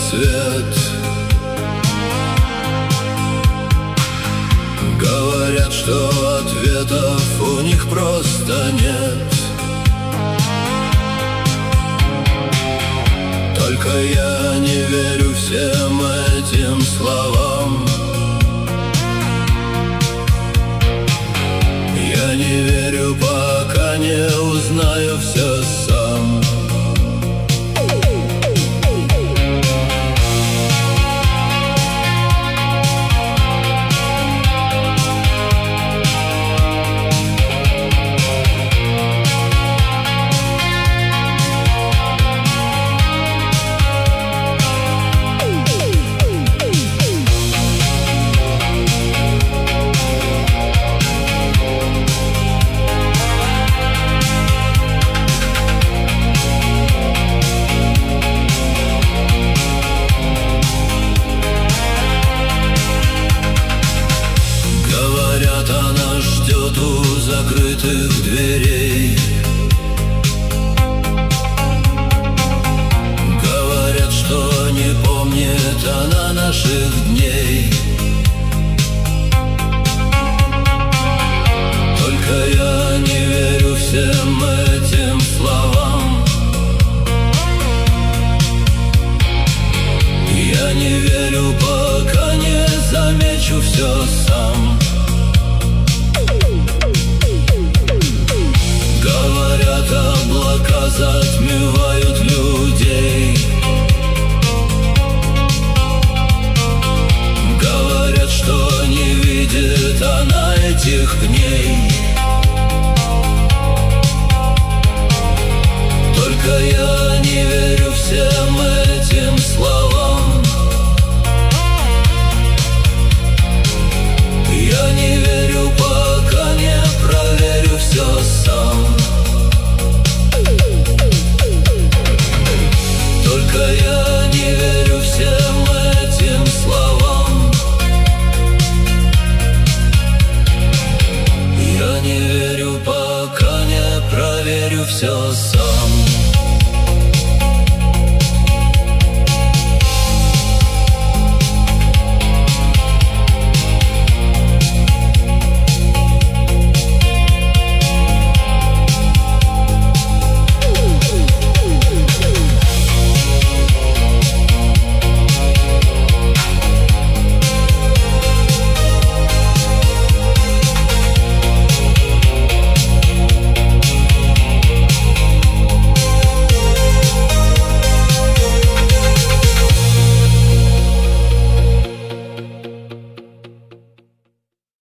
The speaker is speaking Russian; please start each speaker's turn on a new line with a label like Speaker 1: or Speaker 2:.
Speaker 1: свет. Говорят, что ответов у них просто нет. Только я не верю всем этим словам. Я не верю, пока не узнаю все сам. Закрытых дверей. Говорят, что не помнит она наших дней. Только я не верю всем этим словам. Я не верю, пока не замечу все сам. Говорят, облака затмевают людей. Говорят, что не видит она этих дней.